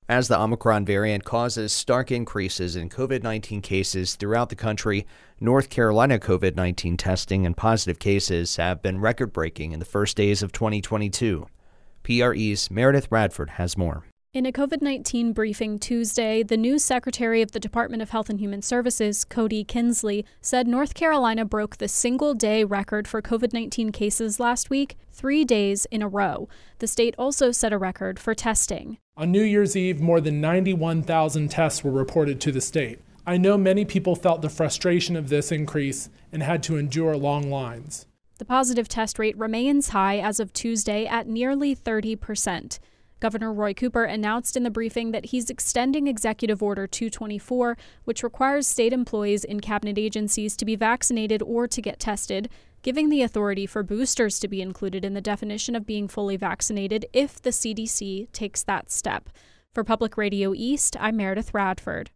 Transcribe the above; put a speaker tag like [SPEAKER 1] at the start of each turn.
[SPEAKER 1] As the Omicron variant causes stark increases in COVID-19 cases throughout the country, North Carolina COVID-19 testing and positive cases have been record-breaking in the first days of 2022. PRE's Meredith Radford has more.
[SPEAKER 2] In a COVID-19 briefing Tuesday, the new Secretary of the Department of Health and Human Services, Cody Kinsley, said North Carolina broke the single-day record for COVID-19 cases last week, 3 days in a row. The state also set a record for testing.
[SPEAKER 3] On New Year's Eve, more than 91,000 tests were reported to the state. I know many people felt the frustration of this increase and had to endure long lines.
[SPEAKER 2] The positive test rate remains high as of Tuesday at nearly 30%. Governor Roy Cooper announced in the briefing that he's extending Executive Order 224, which requires state employees in cabinet agencies to be vaccinated or to get tested, giving the authority for boosters to be included in the definition of being fully vaccinated if the CDC takes that step. For Public Radio East, I'm Meredith Radford.